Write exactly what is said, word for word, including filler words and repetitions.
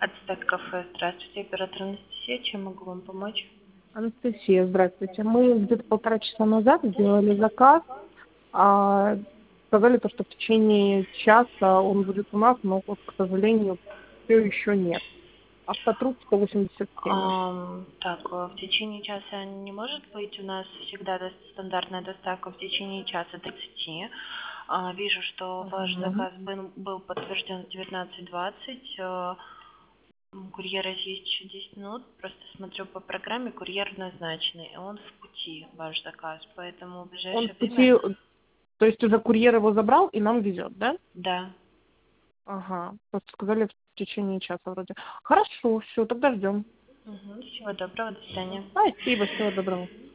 Ацтек кафе. Здравствуйте, оператор Анастасия. Чем могу вам помочь? Анастасия, здравствуйте. Мы где-то полтора часа назад сделали заказ. А, сказали, то, что в течение часа он будет у нас, но, вот, к сожалению, все еще нет. Автотруд сто восемьдесят семь. Ам, так, э, в течение часа не может быть. У нас всегда дос- стандартная доставка в течение часа тридцати. А, вижу, что ваш Мгм. заказ был, был подтвержден в девятнадцать двадцать. Э, м, курьера есть еще десять минут. Просто смотрю по программе, курьер назначенный. и Он в пути, ваш заказ. Поэтому в Он ближайшее в время... пути, то есть уже курьер его забрал и нам везет, да? Да. Ага, просто сказали в течение часа вроде. Хорошо, все, тогда ждем. Мгм. Всего доброго, до свидания. Спасибо, всего доброго.